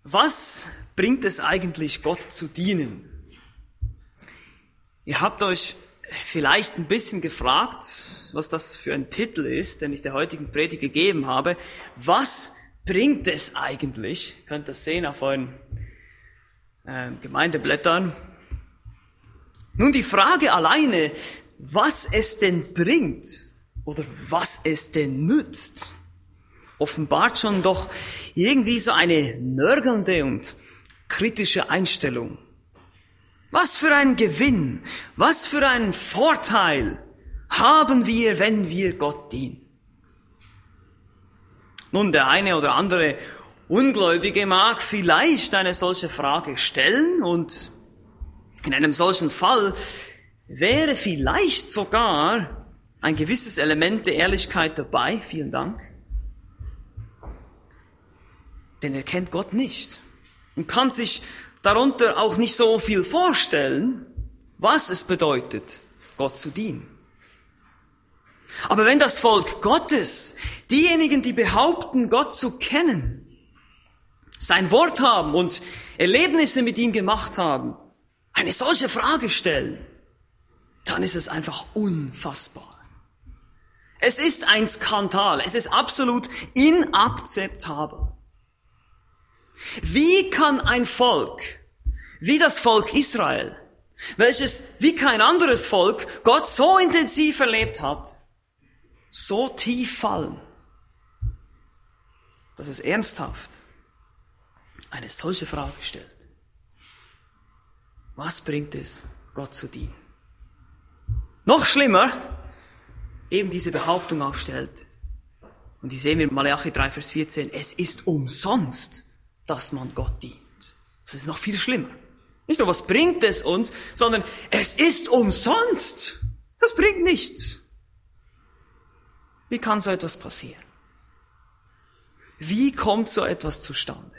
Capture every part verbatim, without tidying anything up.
Was bringt es eigentlich, Gott zu dienen? Ihr habt euch vielleicht ein bisschen gefragt, was das für ein Titel ist, den ich der heutigen Predigt gegeben habe. Was bringt es eigentlich? Ihr könnt das sehen auf euren äh, Gemeindeblättern. Nun, die Frage alleine, was es denn bringt oder was es denn nützt, offenbart schon doch irgendwie so eine nörgelnde und kritische Einstellung. Was für ein Gewinn, was für einen Vorteil haben wir, wenn wir Gott dienen? Nun, der eine oder andere Ungläubige mag vielleicht eine solche Frage stellen und in einem solchen Fall wäre vielleicht sogar ein gewisses Element der Ehrlichkeit dabei. Vielen Dank. Denn er kennt Gott nicht und kann sich darunter auch nicht so viel vorstellen, was es bedeutet, Gott zu dienen. Aber wenn das Volk Gottes, diejenigen, die behaupten, Gott zu kennen, sein Wort haben und Erlebnisse mit ihm gemacht haben, eine solche Frage stellen, dann ist es einfach unfassbar. Es ist ein Skandal, es ist absolut inakzeptabel. Wie kann ein Volk, wie das Volk Israel, welches wie kein anderes Volk Gott so intensiv erlebt hat, so tief fallen, dass es ernsthaft eine solche Frage stellt? Was bringt es, Gott zu dienen? Noch schlimmer, eben diese Behauptung aufstellt. Und die sehen wir in Malachi drei, Vers vierzehn, es ist umsonst, dass man Gott dient. Das ist noch viel schlimmer. Nicht nur, was bringt es uns, sondern es ist umsonst. Das bringt nichts. Wie kann so etwas passieren? Wie kommt so etwas zustande?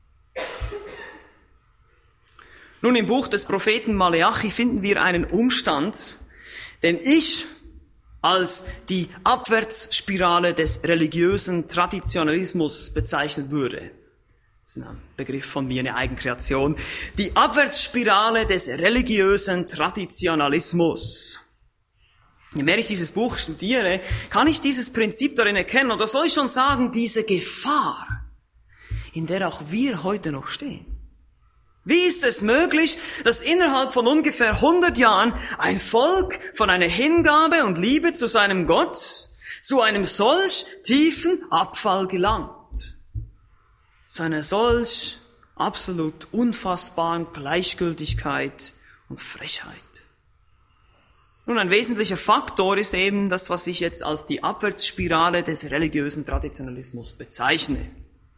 Nun, im Buch des Propheten Maleachi finden wir einen Umstand, den ich als die Abwärtsspirale des religiösen Traditionalismus bezeichnen würde. Das ist ein Begriff von mir, eine Eigenkreation. Die Abwärtsspirale des religiösen Traditionalismus. Je mehr ich dieses Buch studiere, kann ich dieses Prinzip darin erkennen, oder soll ich schon sagen, diese Gefahr, in der auch wir heute noch stehen. Wie ist es möglich, dass innerhalb von ungefähr hundert Jahren ein Volk von einer Hingabe und Liebe zu seinem Gott zu einem solch tiefen Abfall gelangt? Zu einer solch absolut unfassbaren Gleichgültigkeit und Frechheit. Nun, ein wesentlicher Faktor ist eben das, was ich jetzt als die Abwärtsspirale des religiösen Traditionalismus bezeichne.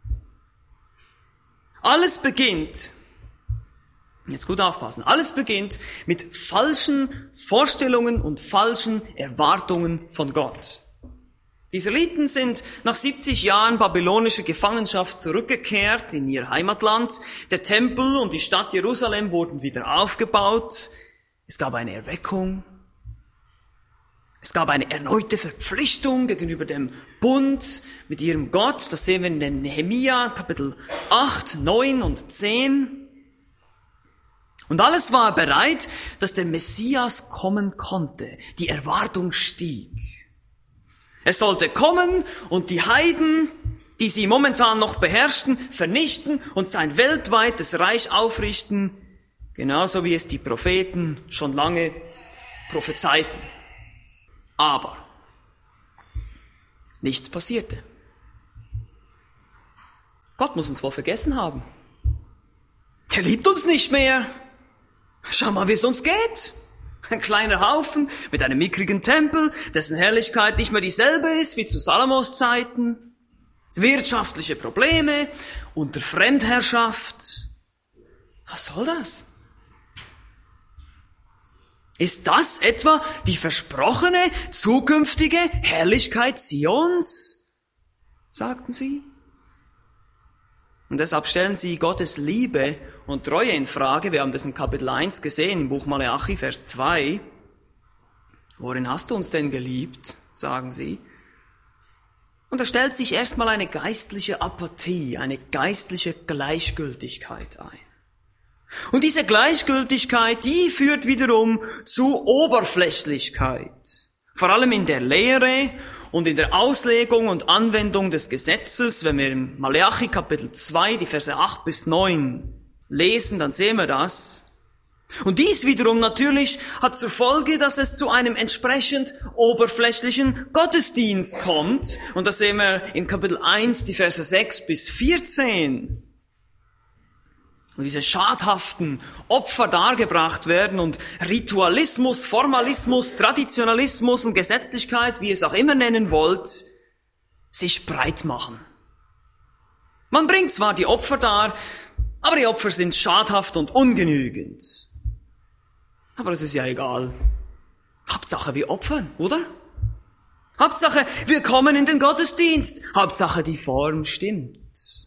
Alles beginnt, jetzt gut aufpassen, alles beginnt mit falschen Vorstellungen und falschen Erwartungen von Gott. Die Israeliten sind nach siebzig Jahren babylonischer Gefangenschaft zurückgekehrt in ihr Heimatland. Der Tempel und die Stadt Jerusalem wurden wieder aufgebaut. Es gab eine Erweckung. Es gab eine erneute Verpflichtung gegenüber dem Bund mit ihrem Gott. Das sehen wir in den Nehemia, Kapitel acht, neun und zehn. Und alles war bereit, dass der Messias kommen konnte. Die Erwartung stieg. Er sollte kommen und die Heiden, die sie momentan noch beherrschten, vernichten und sein weltweites Reich aufrichten, genauso wie es die Propheten schon lange prophezeiten. Aber nichts passierte. Gott muss uns wohl vergessen haben. Er liebt uns nicht mehr. Schau mal, wie es uns geht. Ein kleiner Haufen mit einem mickrigen Tempel, dessen Herrlichkeit nicht mehr dieselbe ist wie zu Salomos Zeiten. Wirtschaftliche Probleme unter Fremdherrschaft. Was soll das? Ist das etwa die versprochene zukünftige Herrlichkeit Zions? Sagten sie. Und deshalb stellen sie Gottes Liebe und Treue in Frage. Wir haben das in Kapitel eins gesehen, im Buch Maleachi, Vers zwei. Worin hast du uns denn geliebt, sagen sie. Und da stellt sich erstmal eine geistliche Apathie, eine geistliche Gleichgültigkeit ein. Und diese Gleichgültigkeit, die führt wiederum zu Oberflächlichkeit. Vor allem in der Lehre und in der Auslegung und Anwendung des Gesetzes. Wenn wir im Maleachi Kapitel zwei, die Verse acht bis neun lesen, dann sehen wir das. Und dies wiederum natürlich hat zur Folge, dass es zu einem entsprechend oberflächlichen Gottesdienst kommt. Und das sehen wir in Kapitel eins, die Verse sechs bis vierzehn. Und diese schadhaften Opfer dargebracht werden und Ritualismus, Formalismus, Traditionalismus und Gesetzlichkeit, wie ihr es auch immer nennen wollt, sich breit machen. Man bringt zwar die Opfer dar, aber die Opfer sind schadhaft und ungenügend. Aber es ist ja egal. Hauptsache wir opfern, oder? Hauptsache wir kommen in den Gottesdienst. Hauptsache die Form stimmt.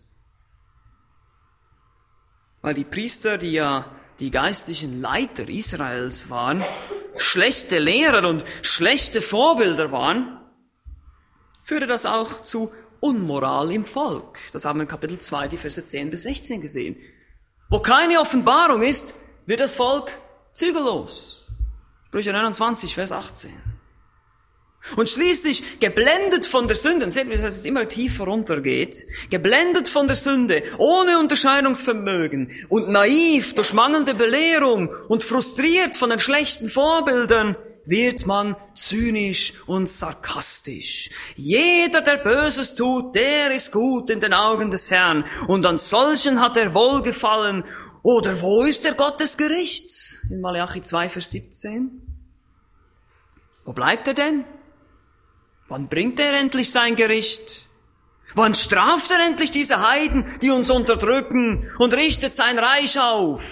Weil die Priester, die ja die geistlichen Leiter Israels waren, schlechte Lehrer und schlechte Vorbilder waren, führte das auch zu Unmoral im Volk. Das haben wir in Kapitel zwei, die Verse zehn bis sechzehn gesehen. Wo keine Offenbarung ist, wird das Volk zügellos. Sprüche neunundzwanzig, Vers achtzehn. Und schließlich, geblendet von der Sünde, und seht, wie das jetzt immer tiefer runtergeht, geblendet von der Sünde, ohne Unterscheidungsvermögen und naiv durch mangelnde Belehrung und frustriert von den schlechten Vorbildern, wird man zynisch und sarkastisch. Jeder, der Böses tut, der ist gut in den Augen des Herrn, und an solchen hat er Wohlgefallen. Oder wo ist der Gott des Gerichts? In Maleachi zwei, Vers siebzehn. Wo bleibt er denn? Wann bringt er endlich sein Gericht? Wann straft er endlich diese Heiden, die uns unterdrücken, und richtet sein Reich auf?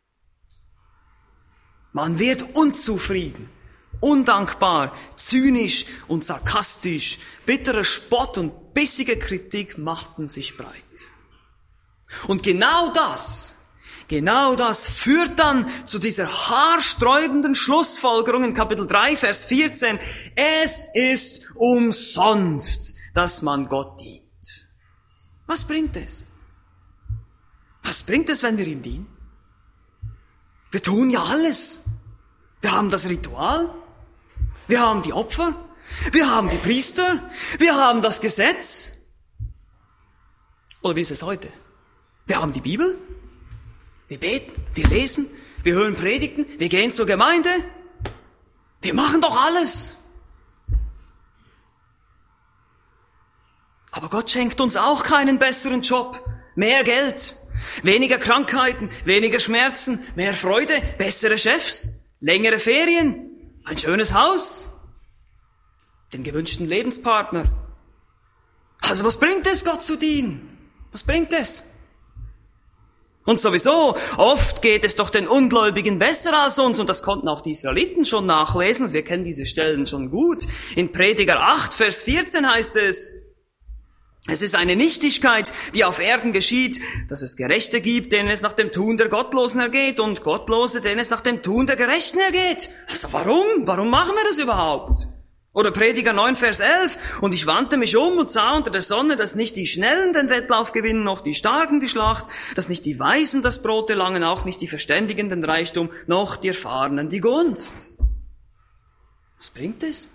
Man wird unzufrieden, undankbar, zynisch und sarkastisch. Bitterer Spott und bissige Kritik machten sich breit. Und genau das, genau das führt dann zu dieser haarsträubenden Schlussfolgerung in Kapitel drei, Vers vierzehn. Es ist umsonst, dass man Gott dient. Was bringt es? Was bringt es, wenn wir ihm dienen? Wir tun ja alles. Wir haben das Ritual. Wir haben die Opfer. Wir haben die Priester. Wir haben das Gesetz. Oder wie ist es heute? Wir haben die Bibel. Wir beten, wir lesen, wir hören Predigten, wir gehen zur Gemeinde. Wir machen doch alles. Aber Gott schenkt uns auch keinen besseren Job, mehr Geld, weniger Krankheiten, weniger Schmerzen, mehr Freude, bessere Chefs, längere Ferien, ein schönes Haus, den gewünschten Lebenspartner. Also was bringt es, Gott zu dienen? Was bringt es? Und sowieso, oft geht es doch den Ungläubigen besser als uns, und das konnten auch die Israeliten schon nachlesen, wir kennen diese Stellen schon gut. In Prediger acht, Vers vierzehn heißt es, es ist eine Nichtigkeit, die auf Erden geschieht, dass es Gerechte gibt, denen es nach dem Tun der Gottlosen ergeht, und Gottlose, denen es nach dem Tun der Gerechten ergeht. Also warum? Warum machen wir das überhaupt? Oder Prediger neun, Vers elf, und ich wandte mich um und sah unter der Sonne, dass nicht die Schnellen den Wettlauf gewinnen, noch die Starken die Schlacht, dass nicht die Weisen das Brot erlangen, auch nicht die Verständigen den Reichtum, noch die Erfahrenen die Gunst. Was bringt es?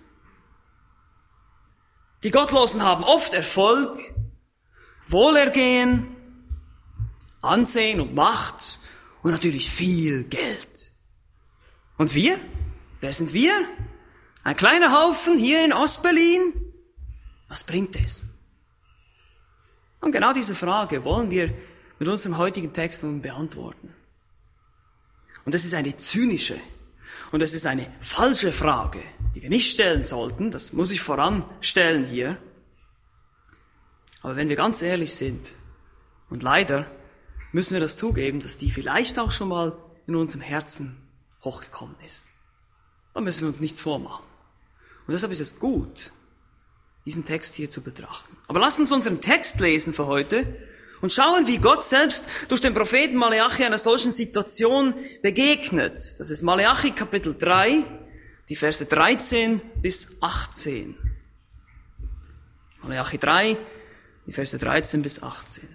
Die Gottlosen haben oft Erfolg, Wohlergehen, Ansehen und Macht und natürlich viel Geld. Und wir? Wer sind wir? Ein kleiner Haufen hier in Ostberlin? Was bringt es? Und genau diese Frage wollen wir mit unserem heutigen Text nun beantworten. Und das ist eine zynische und das ist eine falsche Frage, die wir nicht stellen sollten. Das muss ich voranstellen hier. Aber wenn wir ganz ehrlich sind, und leider müssen wir das zugeben, dass die vielleicht auch schon mal in unserem Herzen hochgekommen ist, dann müssen wir uns nichts vormachen. Und deshalb ist es gut, diesen Text hier zu betrachten. Aber lasst uns unseren Text lesen für heute und schauen, wie Gott selbst durch den Propheten Maleachi einer solchen Situation begegnet. Das ist Maleachi Kapitel drei, die Verse dreizehn bis achtzehn. Malachi drei, die Verse dreizehn bis achtzehn.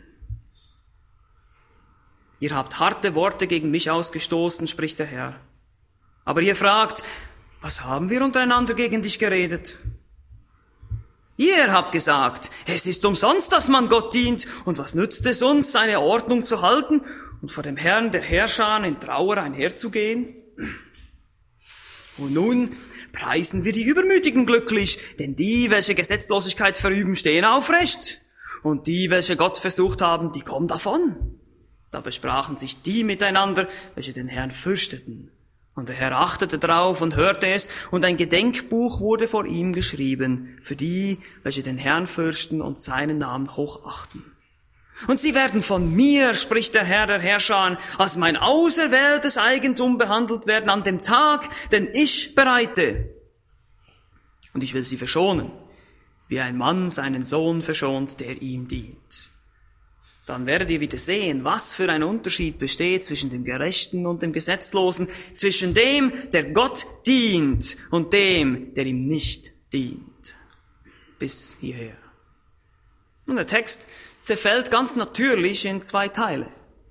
Ihr habt harte Worte gegen mich ausgestoßen, spricht der Herr. Aber ihr fragt, was haben wir untereinander gegen dich geredet? Ihr habt gesagt, es ist umsonst, dass man Gott dient, und was nützt es uns, seine Ordnung zu halten und vor dem Herrn der Herrscher in Trauer einherzugehen? Und nun preisen wir die Übermütigen glücklich, denn die, welche Gesetzlosigkeit verüben, stehen aufrecht, und die, welche Gott versucht haben, die kommen davon. Da besprachen sich die miteinander, welche den Herrn fürchteten. Und der Herr achtete drauf und hörte es, und ein Gedenkbuch wurde vor ihm geschrieben, für die, welche den Herrn fürchten und seinen Namen hochachten. Und sie werden von mir, spricht der Herr der Herrscher, als mein auserwähltes Eigentum behandelt werden an dem Tag, den ich bereite. Und ich will sie verschonen, wie ein Mann seinen Sohn verschont, der ihm dient. Dann werdet ihr wieder sehen, was für ein Unterschied besteht zwischen dem Gerechten und dem Gesetzlosen, zwischen dem, der Gott dient, und dem, der ihm nicht dient. Bis hierher. Und der Text zerfällt ganz natürlich in zwei Teile.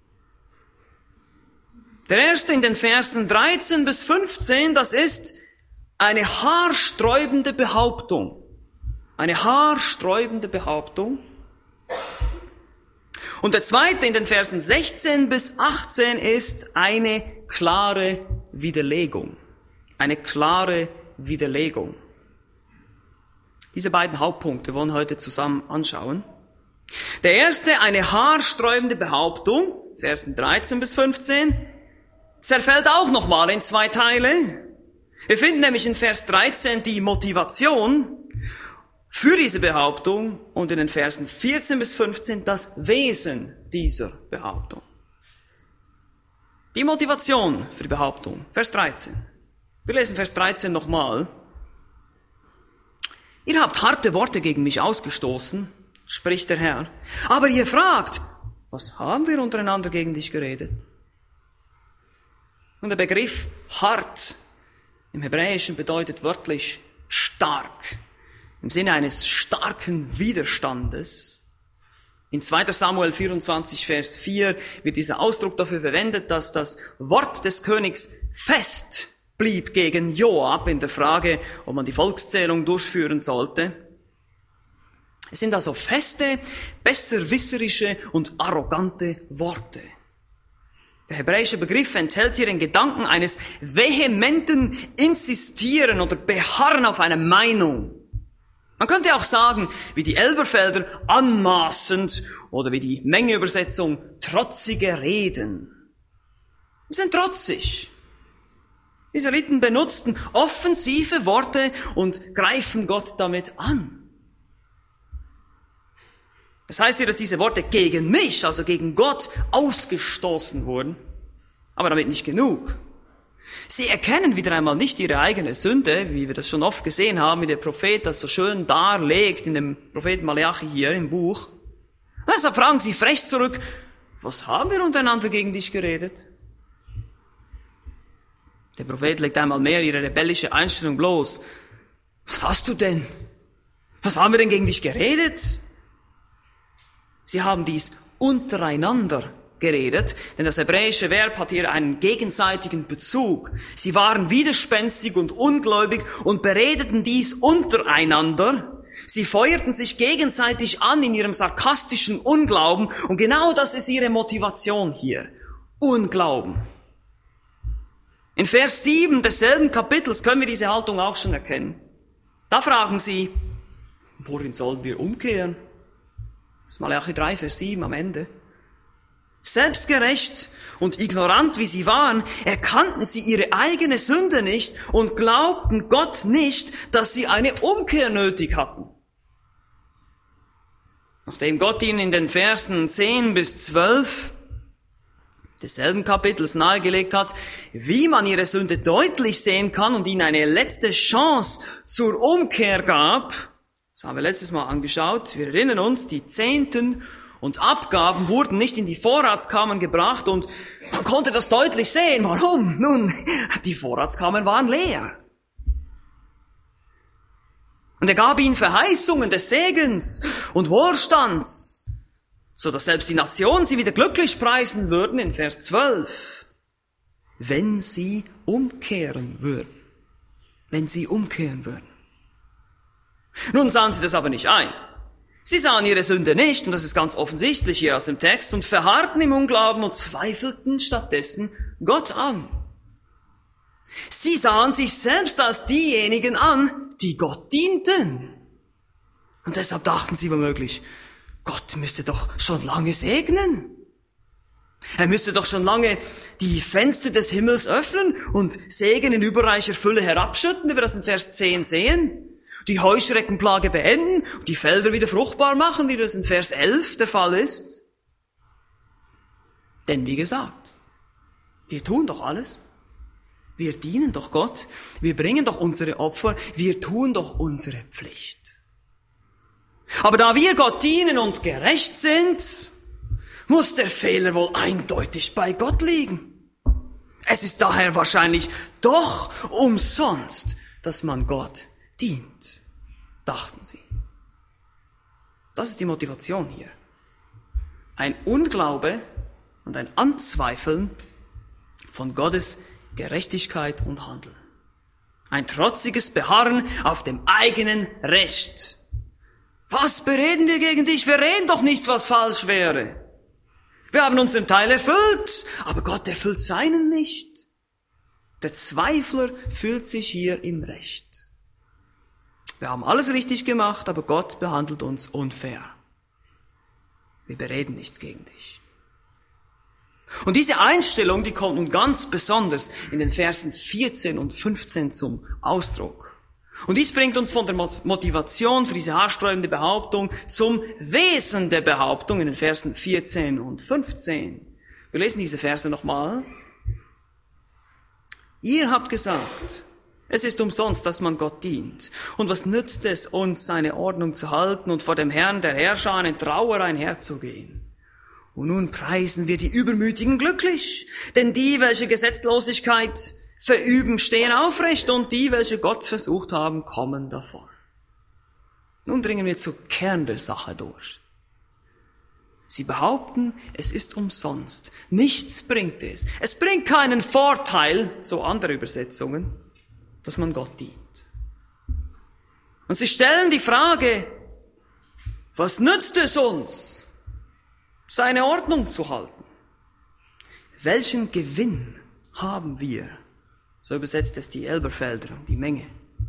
Der erste in den Versen dreizehn bis fünfzehn, das ist eine haarsträubende Behauptung. Eine haarsträubende Behauptung. Und der zweite in den Versen sechzehn bis achtzehn ist eine klare Widerlegung. Eine klare Widerlegung. Diese beiden Hauptpunkte wollen wir heute zusammen anschauen. Der erste, eine haarsträubende Behauptung, Versen dreizehn bis fünfzehn, zerfällt auch nochmal in zwei Teile. Wir finden nämlich in Vers dreizehn die Motivation für diese Behauptung und in den Versen vierzehn bis fünfzehn das Wesen dieser Behauptung. Die Motivation für die Behauptung, Vers dreizehn. Wir lesen Vers dreizehn nochmal. Ihr habt harte Worte gegen mich ausgestoßen, spricht der Herr, aber ihr fragt, was haben wir untereinander gegen dich geredet? Und der Begriff hart im Hebräischen bedeutet wörtlich stark. Im Sinne eines starken Widerstandes. In zweiter Samuel vierundzwanzig, Vers vier wird dieser Ausdruck dafür verwendet, dass das Wort des Königs fest blieb gegen Joab in der Frage, ob man die Volkszählung durchführen sollte. Es sind also feste, besserwisserische und arrogante Worte. Der hebräische Begriff enthält hier den Gedanken eines vehementen Insistieren oder Beharren auf einer Meinung. Man könnte auch sagen, wie die Elberfelder, anmaßend, oder wie die Mengeübersetzung, trotzige Reden. Sie sind trotzig. Die Israeliten benutzten offensive Worte und greifen Gott damit an. Das heißt hier, dass diese Worte gegen mich, also gegen Gott, ausgestoßen wurden. Aber damit nicht genug. Sie erkennen wieder einmal nicht ihre eigene Sünde, wie wir das schon oft gesehen haben, wie der Prophet das so schön darlegt in dem Propheten Malachi hier im Buch. Und deshalb fragen sie frech zurück, was haben wir untereinander gegen dich geredet? Der Prophet legt einmal mehr ihre rebellische Einstellung bloß. Was hast du denn? Was haben wir denn gegen dich geredet? Sie haben dies untereinander geredet, denn das hebräische Verb hat hier einen gegenseitigen Bezug. Sie waren widerspenstig und ungläubig und beredeten dies untereinander. Sie feuerten sich gegenseitig an in ihrem sarkastischen Unglauben und genau das ist ihre Motivation hier. Unglauben. In Vers sieben desselben Kapitels können wir diese Haltung auch schon erkennen. Da fragen sie, worin sollen wir umkehren? Das ist Malachi drei, Vers sieben am Ende. Selbstgerecht und ignorant wie sie waren, erkannten sie ihre eigene Sünde nicht und glaubten Gott nicht, dass sie eine Umkehr nötig hatten. Nachdem Gott ihnen in den Versen zehn bis zwölf desselben Kapitels nahegelegt hat, wie man ihre Sünde deutlich sehen kann und ihnen eine letzte Chance zur Umkehr gab, das haben wir letztes Mal angeschaut, wir erinnern uns, die Zehnten und Abgaben wurden nicht in die Vorratskammern gebracht und man konnte das deutlich sehen. Warum? Nun, die Vorratskammern waren leer. Und er gab ihnen Verheißungen des Segens und Wohlstands, so dass selbst die Nationen sie wieder glücklich preisen würden, in Vers zwölf. Wenn sie umkehren würden. Wenn sie umkehren würden. Nun sahen sie das aber nicht ein. Sie sahen ihre Sünde nicht, und das ist ganz offensichtlich hier aus dem Text, und verharrten im Unglauben und zweifelten stattdessen Gott an. Sie sahen sich selbst als diejenigen an, die Gott dienten. Und deshalb dachten sie womöglich, Gott müsste doch schon lange segnen. Er müsste doch schon lange die Fenster des Himmels öffnen und Segen in überreicher Fülle herabschütten, wie wir das in Vers zehn sehen. Die Heuschreckenplage beenden und die Felder wieder fruchtbar machen, wie das in Vers elf der Fall ist. Denn wie gesagt, wir tun doch alles. Wir dienen doch Gott, wir bringen doch unsere Opfer, wir tun doch unsere Pflicht. Aber da wir Gott dienen und gerecht sind, muss der Fehler wohl eindeutig bei Gott liegen. Es ist daher wahrscheinlich doch umsonst, dass man Gott dient, dachten sie. Das ist die Motivation hier. Ein Unglaube und ein Anzweifeln von Gottes Gerechtigkeit und Handeln. Ein trotziges Beharren auf dem eigenen Recht. Was bereden wir gegen dich? Wir reden doch nichts, was falsch wäre. Wir haben unseren Teil erfüllt, aber Gott erfüllt seinen nicht. Der Zweifler fühlt sich hier im Recht. Wir haben alles richtig gemacht, aber Gott behandelt uns unfair. Wir bereden nichts gegen dich. Und diese Einstellung, die kommt nun ganz besonders in den Versen vierzehn und fünfzehn zum Ausdruck. Und dies bringt uns von der Motivation für diese haarsträubende Behauptung zum Wesen der Behauptung in den Versen vierzehn und fünfzehn. Wir lesen diese Verse nochmal. Ihr habt gesagt, es ist umsonst, dass man Gott dient. Und was nützt es uns, seine Ordnung zu halten und vor dem Herrn der Herrscher in Trauer einherzugehen? Und nun preisen wir die Übermütigen glücklich, denn die, welche Gesetzlosigkeit verüben, stehen aufrecht, und die, welche Gott versucht haben, kommen davon. Nun dringen wir zum Kern der Sache durch. Sie behaupten, es ist umsonst. Nichts bringt es. Es bringt keinen Vorteil, so andere Übersetzungen, dass man Gott dient. Und sie stellen die Frage, was nützt es uns, seine Ordnung zu halten? Welchen Gewinn haben wir? So übersetzt es die Elberfelder, die Menge.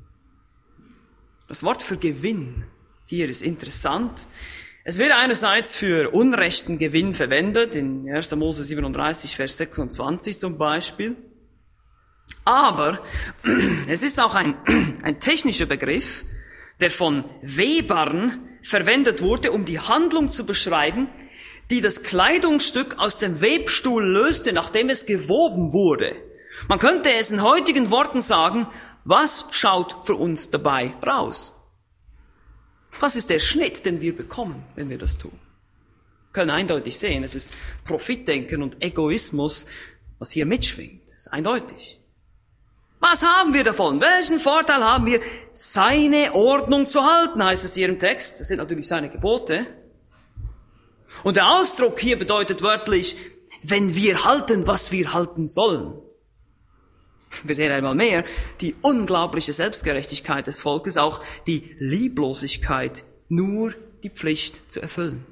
Das Wort für Gewinn hier ist interessant. Es wird einerseits für unrechten Gewinn verwendet, in erster Mose siebenunddreißig, Vers sechsundzwanzig zum Beispiel. Aber es ist auch ein, ein technischer Begriff, der von Webern verwendet wurde, um die Handlung zu beschreiben, die das Kleidungsstück aus dem Webstuhl löste, nachdem es gewoben wurde. Man könnte es in heutigen Worten sagen, was schaut für uns dabei raus? Was ist der Schnitt, den wir bekommen, wenn wir das tun? Wir können eindeutig sehen, es ist Profitdenken und Egoismus, was hier mitschwingt. Das ist eindeutig. Was haben wir davon? Welchen Vorteil haben wir? Seine Ordnung zu halten, heißt es hier im Text. Das sind natürlich seine Gebote. Und der Ausdruck hier bedeutet wörtlich, wenn wir halten, was wir halten sollen. Wir sehen einmal mehr die unglaubliche Selbstgerechtigkeit des Volkes, auch die Lieblosigkeit, nur die Pflicht zu erfüllen.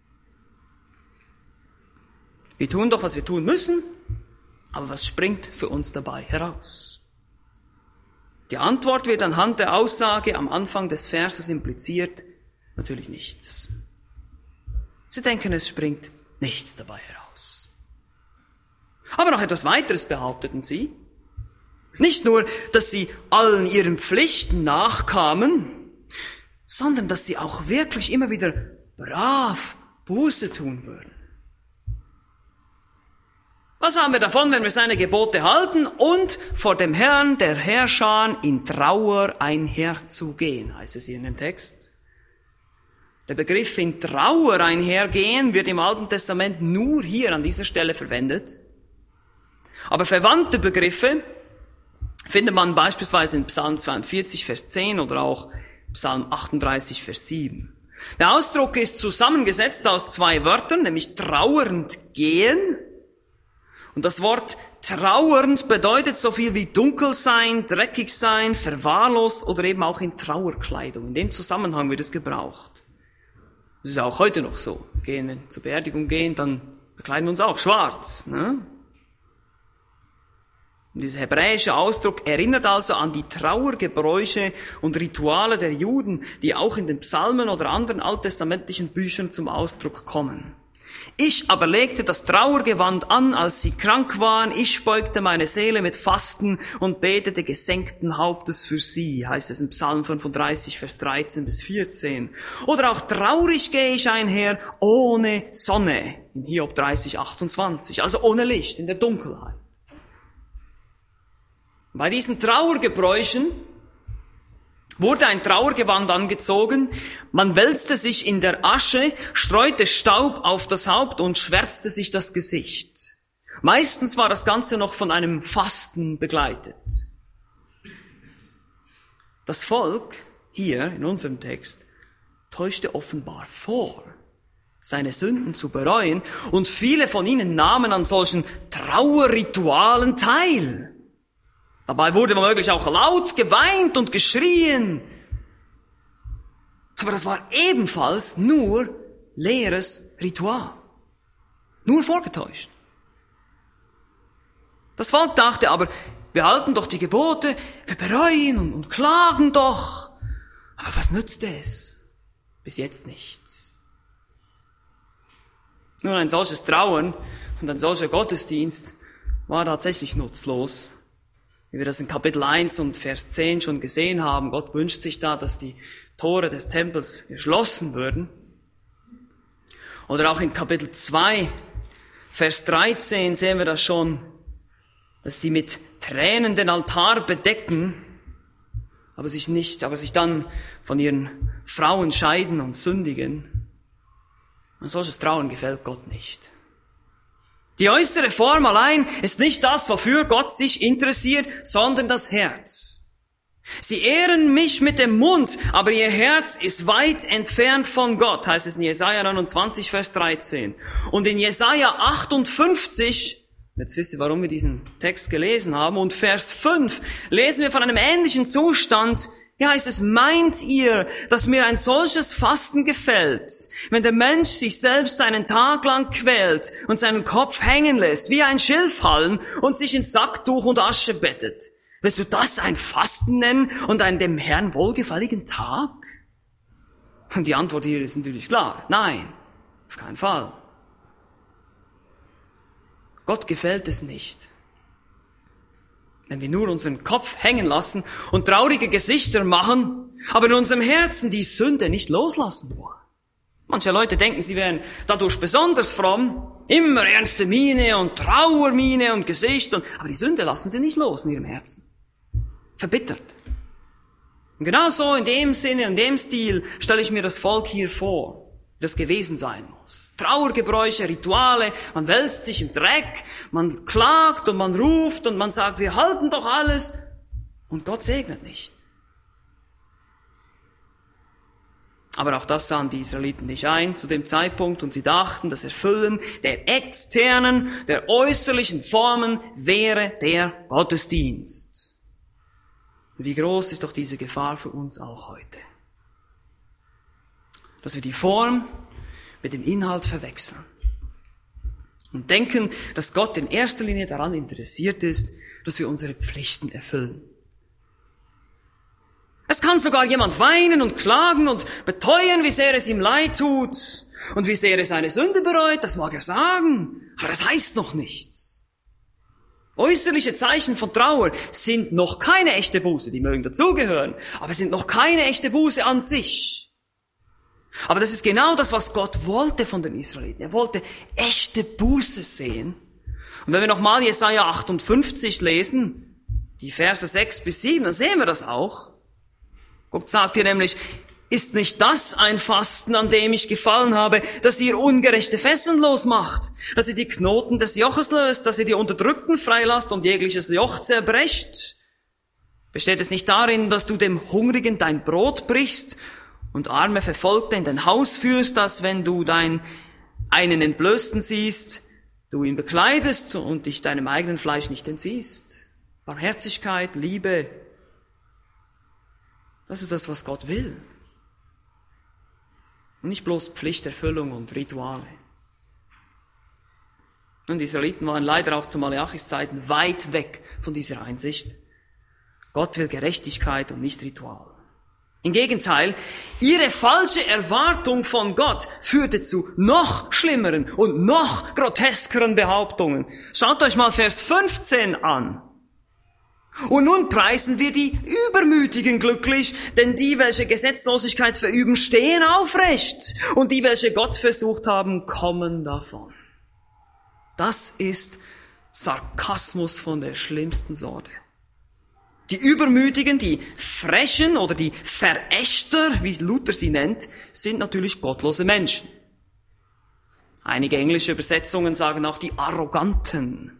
Wir tun doch, was wir tun müssen, aber was springt für uns dabei heraus? Die Antwort wird anhand der Aussage am Anfang des Verses impliziert, natürlich nichts. Sie denken, es springt nichts dabei heraus. Aber noch etwas weiteres behaupteten sie. Nicht nur, dass sie allen ihren Pflichten nachkamen, sondern dass sie auch wirklich immer wieder brav Buße tun würden. Was haben wir davon, wenn wir seine Gebote halten und vor dem Herrn der Herrscher in Trauer einherzugehen, heißt es hier in dem Text. Der Begriff in Trauer einhergehen wird im Alten Testament nur hier an dieser Stelle verwendet. Aber verwandte Begriffe findet man beispielsweise in Psalm zweiundvierzig, Vers zehn oder auch Psalm achtunddreißig, Vers sieben. Der Ausdruck ist zusammengesetzt aus zwei Wörtern, nämlich trauernd gehen. Und das Wort trauernd bedeutet so viel wie dunkel sein, dreckig sein, verwahrlost oder eben auch in Trauerkleidung. In dem Zusammenhang wird es gebraucht. Das ist auch heute noch so. Wir gehen, wenn wir zur Beerdigung gehen, dann bekleiden wir uns auch schwarz, ne? Und dieser hebräische Ausdruck erinnert also an die Trauergebräuche und Rituale der Juden, die auch in den Psalmen oder anderen alttestamentlichen Büchern zum Ausdruck kommen. Ich aber legte das Trauergewand an, als sie krank waren. Ich beugte meine Seele mit Fasten und betete gesenkten Hauptes für sie, heißt es im Psalm fünfunddreißig, Vers dreizehn bis vierzehn. Oder auch traurig gehe ich einher ohne Sonne, in Hiob dreißig, achtundzwanzig, also ohne Licht, in der Dunkelheit. Bei diesen Trauergebräuchen wurde ein Trauergewand angezogen, man wälzte sich in der Asche, streute Staub auf das Haupt und schwärzte sich das Gesicht. Meistens war das Ganze noch von einem Fasten begleitet. Das Volk hier in unserem Text täuschte offenbar vor, seine Sünden zu bereuen, und viele von ihnen nahmen an solchen Trauerritualen teil. Dabei wurde womöglich auch laut geweint und geschrien. Aber das war ebenfalls nur leeres Ritual. Nur vorgetäuscht. Das Volk dachte aber, wir halten doch die Gebote, wir bereuen und, und klagen doch. Aber was nützt es? Bis jetzt nichts. Nun, ein solches Trauern und ein solcher Gottesdienst war tatsächlich nutzlos. Wie wir das in Kapitel eins und Vers zehn schon gesehen haben, Gott wünscht sich da, dass die Tore des Tempels geschlossen würden. Oder auch in Kapitel zwei, Vers dreizehn sehen wir das schon, dass sie mit Tränen den Altar bedecken, aber sich nicht, aber sich dann von ihren Frauen scheiden und sündigen. Ein solches Trauern gefällt Gott nicht. Die äußere Form allein ist nicht das, wofür Gott sich interessiert, sondern das Herz. Sie ehren mich mit dem Mund, aber ihr Herz ist weit entfernt von Gott, heißt es in Jesaja neunundzwanzig, Vers dreizehn. Und in Jesaja achtundfünfzig, jetzt wisst ihr, warum wir diesen Text gelesen haben, und Vers fünf lesen wir von einem ähnlichen Zustand. Hier heißt es, meint ihr, dass mir ein solches Fasten gefällt, wenn der Mensch sich selbst einen Tag lang quält und seinen Kopf hängen lässt, wie ein Schilfhalm, und sich in Sacktuch und Asche bettet? Willst du das ein Fasten nennen und einen dem Herrn wohlgefälligen Tag? Und die Antwort hier ist natürlich klar. Nein, auf keinen Fall. Gott gefällt es nicht, wenn wir nur unseren Kopf hängen lassen und traurige Gesichter machen, aber in unserem Herzen die Sünde nicht loslassen wollen. Manche Leute denken, sie wären dadurch besonders fromm, immer ernste Miene und Trauermiene und Gesicht, und, aber die Sünde lassen sie nicht los in ihrem Herzen. Verbittert. Und genau so, in dem Sinne, in dem Stil, stelle ich mir das Volk hier vor, das gewesen sein muss. Trauergebräuche, Rituale, man wälzt sich im Dreck, man klagt und man ruft und man sagt, wir halten doch alles, und Gott segnet nicht. Aber auch das sahen die Israeliten nicht ein zu dem Zeitpunkt, und sie dachten, das Erfüllen der externen, der äußerlichen Formen wäre der Gottesdienst. Und wie groß ist doch diese Gefahr für uns auch heute? Dass wir die Form mit dem Inhalt verwechseln und denken, dass Gott in erster Linie daran interessiert ist, dass wir unsere Pflichten erfüllen. Es kann sogar jemand weinen und klagen und beteuern, wie sehr es ihm leid tut und wie sehr er seine Sünde bereut, das mag er sagen, aber das heißt noch nichts. Äußerliche Zeichen von Trauer sind noch keine echte Buße, die mögen dazugehören, aber sind noch keine echte Buße an sich. Aber das ist genau das, was Gott wollte von den Israeliten. Er wollte echte Buße sehen. Und wenn wir nochmal Jesaja achtundfünfzig lesen, die Verse sechs bis sieben, dann sehen wir das auch. Gott sagt hier nämlich, ist nicht das ein Fasten, an dem ich gefallen habe, dass ihr ungerechte Fesseln losmacht, dass ihr die Knoten des Joches löst, dass ihr die Unterdrückten freilasst und jegliches Joch zerbrecht? Besteht es nicht darin, dass du dem Hungrigen dein Brot brichst und arme Verfolgte in dein Haus führst, dass wenn du dein einen Entblößten siehst, du ihn bekleidest und dich deinem eigenen Fleisch nicht entziehst? Barmherzigkeit, Liebe, das ist das, was Gott will. Und nicht bloß Pflichterfüllung und Rituale. Und die Israeliten waren leider auch zu Malachis Zeiten weit weg von dieser Einsicht. Gott will Gerechtigkeit und nicht Ritual. Im Gegenteil, ihre falsche Erwartung von Gott führte zu noch schlimmeren und noch groteskeren Behauptungen. Schaut euch mal Vers fünfzehn an. Und nun preisen wir die Übermütigen glücklich, denn die, welche Gesetzlosigkeit verüben, stehen aufrecht. Und die, welche Gott versucht haben, kommen davon. Das ist Sarkasmus von der schlimmsten Sorte. Die Übermütigen, die Frechen oder die Verächter, wie Luther sie nennt, sind natürlich gottlose Menschen. Einige englische Übersetzungen sagen auch die Arroganten.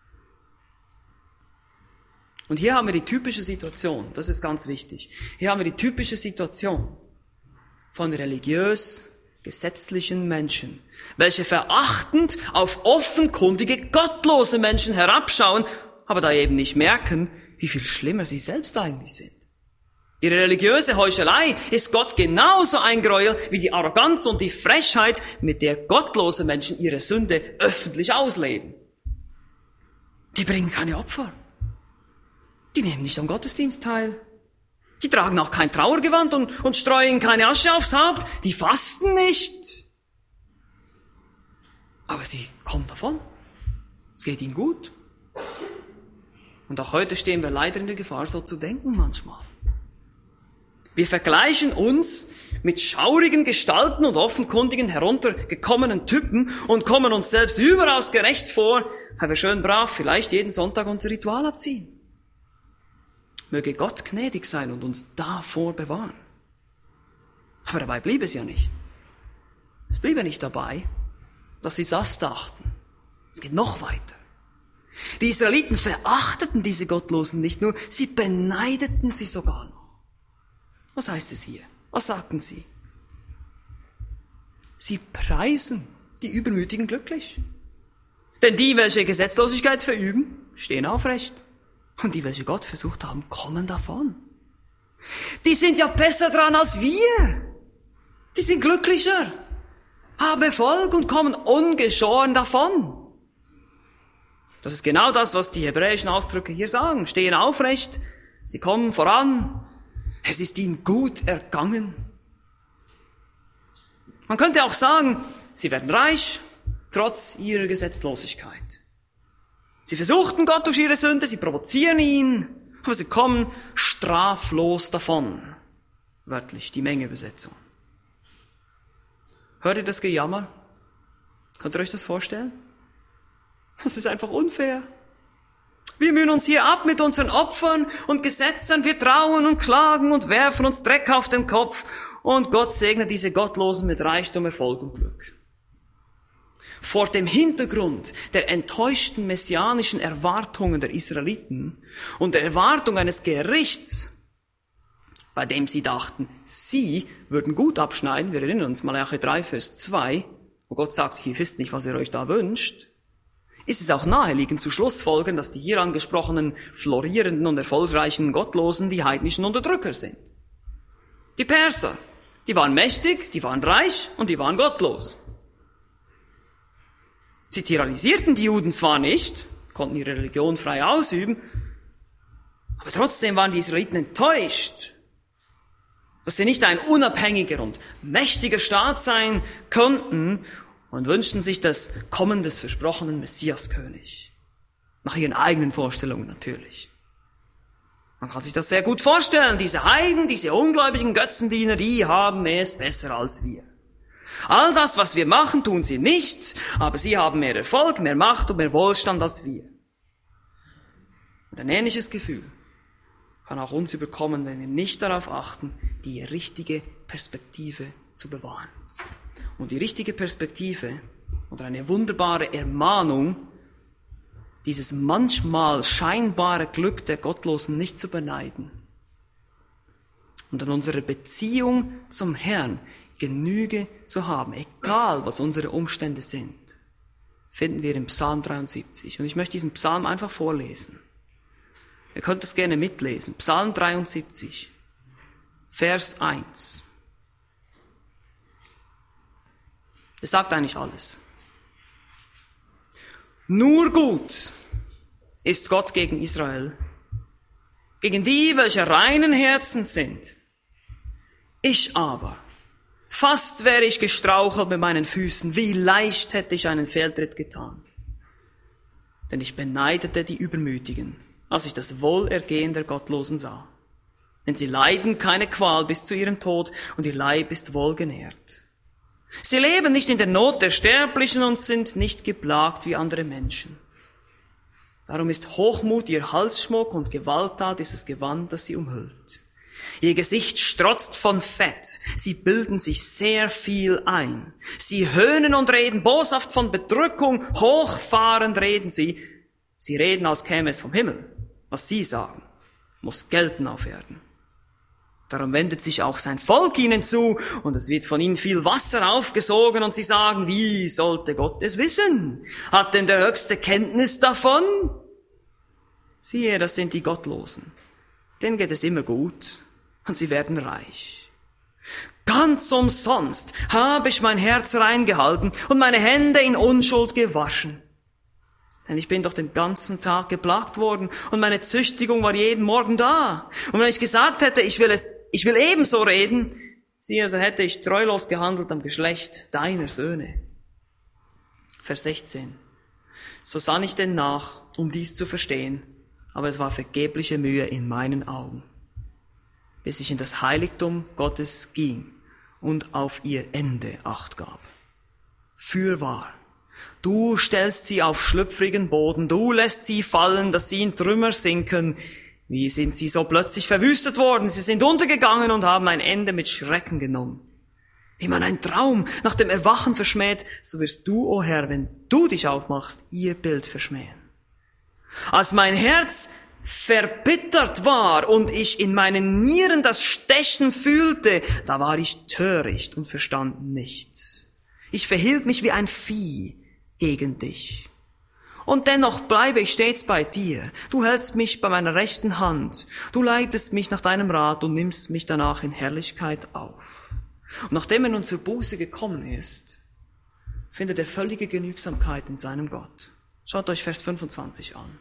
Und hier haben wir die typische Situation, das ist ganz wichtig. Hier haben wir die typische Situation von religiös gesetzlichen Menschen, welche verachtend auf offenkundige, gottlose Menschen herabschauen, aber da eben nicht merken, wie viel schlimmer sie selbst eigentlich sind. Ihre religiöse Heuchelei ist Gott genauso ein Gräuel wie die Arroganz und die Frechheit, mit der gottlose Menschen ihre Sünde öffentlich ausleben. Die bringen keine Opfer. Die nehmen nicht am Gottesdienst teil. Die tragen auch kein Trauergewand und, und streuen keine Asche aufs Haupt. Die fasten nicht. Aber sie kommen davon. Es geht ihnen gut. Und auch heute stehen wir leider in der Gefahr, so zu denken manchmal. Wir vergleichen uns mit schaurigen Gestalten und offenkundigen, heruntergekommenen Typen und kommen uns selbst überaus gerecht vor, weil wir schön brav vielleicht jeden Sonntag unser Ritual abziehen. Möge Gott gnädig sein und uns davor bewahren. Aber dabei blieb es ja nicht. Es blieb ja nicht dabei, dass sie das dachten. Es geht noch weiter. Die Israeliten verachteten diese Gottlosen nicht nur, sie beneideten sie sogar noch. Was heißt es hier? Was sagten sie? Sie preisen die Übermütigen glücklich. Denn die, welche Gesetzlosigkeit verüben, stehen aufrecht. Und die, welche Gott versucht haben, kommen davon. Die sind ja besser dran als wir. Die sind glücklicher, haben Erfolg und kommen ungeschoren davon. Das ist genau das, was die hebräischen Ausdrücke hier sagen. Stehen aufrecht, sie kommen voran, es ist ihnen gut ergangen. Man könnte auch sagen, sie werden reich, trotz ihrer Gesetzlosigkeit. Sie versuchten Gott durch ihre Sünde, sie provozieren ihn, aber sie kommen straflos davon. Wörtlich, die Mengeübersetzung. Hört ihr das Gejammer? Könnt ihr euch das vorstellen? Das ist einfach unfair. Wir mühen uns hier ab mit unseren Opfern und Gesetzen, wir trauen und klagen und werfen uns Dreck auf den Kopf und Gott segnet diese Gottlosen mit Reichtum, Erfolg und Glück. Vor dem Hintergrund der enttäuschten messianischen Erwartungen der Israeliten und der Erwartung eines Gerichts, bei dem sie dachten, sie würden gut abschneiden, wir erinnern uns Malachi drei, Vers zwei, wo Gott sagt, ihr wisst nicht, was ihr euch da wünscht, ist es auch naheliegend zu schlussfolgern, dass die hier angesprochenen florierenden und erfolgreichen Gottlosen die heidnischen Unterdrücker sind. Die Perser, die waren mächtig, die waren reich und die waren gottlos. Sie tyrannisierten die Juden zwar nicht, konnten ihre Religion frei ausüben, aber trotzdem waren die Israeliten enttäuscht, dass sie nicht ein unabhängiger und mächtiger Staat sein konnten und wünschten sich das Kommen des versprochenen Messiaskönig. Nach ihren eigenen Vorstellungen natürlich. Man kann sich das sehr gut vorstellen, diese Heiden, diese ungläubigen Götzendiener, die haben es besser als wir. All das, was wir machen, tun sie nicht, aber sie haben mehr Erfolg, mehr Macht und mehr Wohlstand als wir. Und ein ähnliches Gefühl kann auch uns überkommen, wenn wir nicht darauf achten, die richtige Perspektive zu bewahren. Und die richtige Perspektive oder eine wunderbare Ermahnung dieses manchmal scheinbare Glück der Gottlosen nicht zu beneiden und an unserer Beziehung zum Herrn Genüge zu haben, egal was unsere Umstände sind, finden wir im Psalm dreiundsiebzig. Und ich möchte diesen Psalm einfach vorlesen. Ihr könnt es gerne mitlesen. Psalm dreiundsiebzig, Vers eins. Es sagt eigentlich alles. Nur gut ist Gott gegen Israel, gegen die, welche reinen Herzen sind. Ich aber, fast wäre ich gestrauchelt mit meinen Füßen, wie leicht hätte ich einen Fehltritt getan. Denn ich beneidete die Übermütigen, als ich das Wohlergehen der Gottlosen sah. Denn sie leiden keine Qual bis zu ihrem Tod, und ihr Leib ist wohlgenährt. Sie leben nicht in der Not der Sterblichen und sind nicht geplagt wie andere Menschen. Darum ist Hochmut ihr Halsschmuck und Gewalttat ist das Gewand, das sie umhüllt. Ihr Gesicht strotzt von Fett, sie bilden sich sehr viel ein. Sie höhnen und reden boshaft von Bedrückung, hochfahrend reden sie. Sie reden, als käme es vom Himmel. Was sie sagen, muss gelten auf Erden. Darum wendet sich auch sein Volk ihnen zu, und es wird von ihnen viel Wasser aufgesogen, und sie sagen, wie sollte Gott es wissen? Hat denn der Höchste Kenntnis davon? Siehe, das sind die Gottlosen. Denen geht es immer gut, und sie werden reich. Ganz umsonst habe ich mein Herz reingehalten und meine Hände in Unschuld gewaschen. Denn ich bin doch den ganzen Tag geplagt worden und meine Züchtigung war jeden Morgen da. Und wenn ich gesagt hätte, ich will es, ich will ebenso reden, siehe, so hätte ich treulos gehandelt am Geschlecht deiner Söhne. Vers sechzehn. So sann ich denn nach, um dies zu verstehen, aber es war vergebliche Mühe in meinen Augen, bis ich in das Heiligtum Gottes ging und auf ihr Ende Acht gab. Fürwahr, du stellst sie auf schlüpfrigen Boden, du lässt sie fallen, dass sie in Trümmer sinken. Wie sind sie so plötzlich verwüstet worden? Sie sind untergegangen und haben ein Ende mit Schrecken genommen. Wie man einen Traum nach dem Erwachen verschmäht, so wirst du, o Herr, wenn du dich aufmachst, ihr Bild verschmähen. Als mein Herz verbittert war und ich in meinen Nieren das Stechen fühlte, da war ich töricht und verstand nichts. Ich verhielt mich wie ein Vieh gegen dich. Und dennoch bleibe ich stets bei dir. Du hältst mich bei meiner rechten Hand. Du leitest mich nach deinem Rat und nimmst mich danach in Herrlichkeit auf. Und nachdem er nun zur Buße gekommen ist, findet er völlige Genügsamkeit in seinem Gott. Schaut euch Vers fünfundzwanzig an.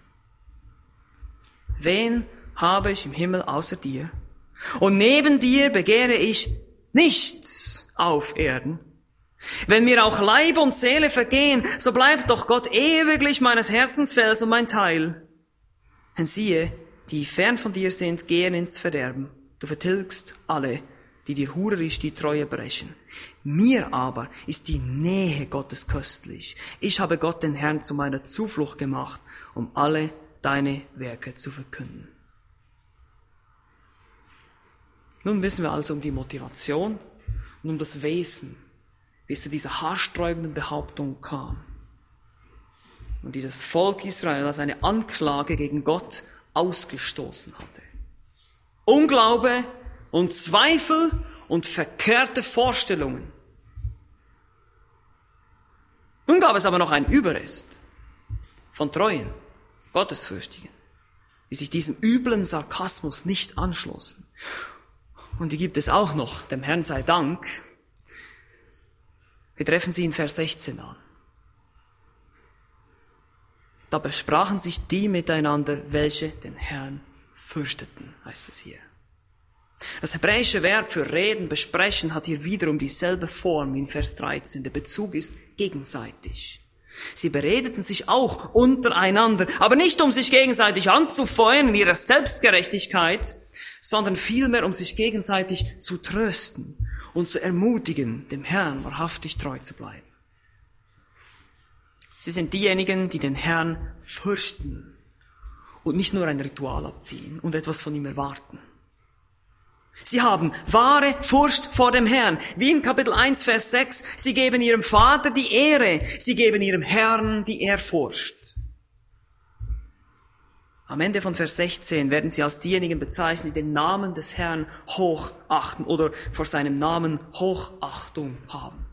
Wen habe ich im Himmel außer dir? Und neben dir begehre ich nichts auf Erden. Wenn mir auch Leib und Seele vergehen, so bleibt doch Gott ewiglich meines Herzens Fels und mein Teil. Denn siehe, die fern von dir sind, gehen ins Verderben. Du vertilgst alle, die dir hurerisch die Treue brechen. Mir aber ist die Nähe Gottes köstlich. Ich habe Gott den Herrn zu meiner Zuflucht gemacht, um alle deine Werke zu verkünden. Nun wissen wir also um die Motivation und um das Wesen, wie es zu dieser haarsträubenden Behauptung kam und die das Volk Israel als eine Anklage gegen Gott ausgestoßen hatte. Unglaube und Zweifel und verkehrte Vorstellungen. Nun gab es aber noch einen Überrest von Treuen, Gottesfürchtigen, die sich diesem üblen Sarkasmus nicht anschlossen. Und die gibt es auch noch, dem Herrn sei Dank. Wir treffen sie in Vers sechzehn an. Da besprachen sich die miteinander, welche den Herrn fürchteten, heißt es hier. Das hebräische Verb für reden, besprechen hat hier wiederum dieselbe Form wie in Vers dreizehn. Der Bezug ist gegenseitig. Sie beredeten sich auch untereinander, aber nicht um sich gegenseitig anzufeuern in ihrer Selbstgerechtigkeit, sondern vielmehr um sich gegenseitig zu trösten und zu ermutigen, dem Herrn wahrhaftig treu zu bleiben. Sie sind diejenigen, die den Herrn fürchten und nicht nur ein Ritual abziehen und etwas von ihm erwarten. Sie haben wahre Furcht vor dem Herrn, wie in Kapitel eins, Vers sechs. Sie geben ihrem Vater die Ehre, sie geben ihrem Herrn die Ehrfurcht. Am Ende von Vers sechzehn werden sie als diejenigen bezeichnet, die den Namen des Herrn hochachten oder vor seinem Namen Hochachtung haben.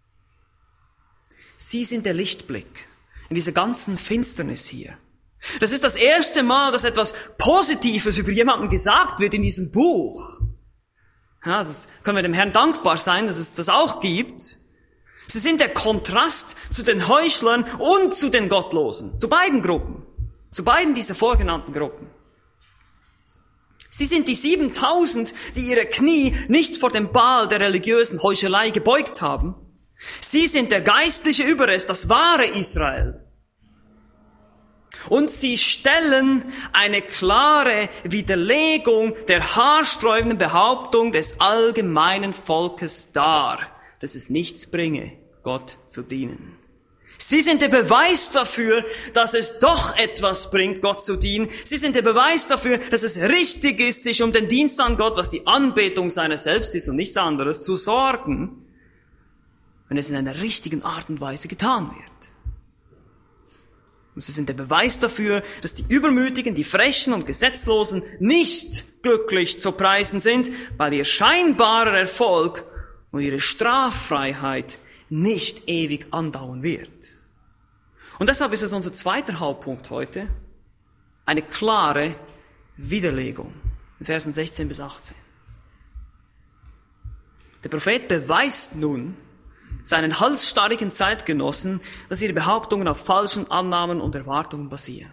Sie sind der Lichtblick in dieser ganzen Finsternis hier. Das ist das erste Mal, dass etwas Positives über jemanden gesagt wird in diesem Buch. Ja, das können wir dem Herrn dankbar sein, dass es das auch gibt. Sie sind der Kontrast zu den Heuchlern und zu den Gottlosen, zu beiden Gruppen. Zu beiden dieser vorgenannten Gruppen. Sie sind die siebentausend, die ihre Knie nicht vor dem Baal der religiösen Heuchelei gebeugt haben. Sie sind der geistliche Überrest, das wahre Israel. Und sie stellen eine klare Widerlegung der haarsträubenden Behauptung des allgemeinen Volkes dar, dass es nichts bringe, Gott zu dienen. Sie sind der Beweis dafür, dass es doch etwas bringt, Gott zu dienen. Sie sind der Beweis dafür, dass es richtig ist, sich um den Dienst an Gott, was die Anbetung seiner selbst ist und nichts anderes, zu sorgen, wenn es in einer richtigen Art und Weise getan wird. Und sie sind der Beweis dafür, dass die Übermütigen, die Frechen und Gesetzlosen nicht glücklich zu preisen sind, weil ihr scheinbarer Erfolg und ihre Straffreiheit nicht ewig andauern wird. Und deshalb ist es unser zweiter Hauptpunkt heute, eine klare Widerlegung, in Versen sechzehn bis achtzehn. Der Prophet beweist nun seinen halsstarrigen Zeitgenossen, dass ihre Behauptungen auf falschen Annahmen und Erwartungen basieren.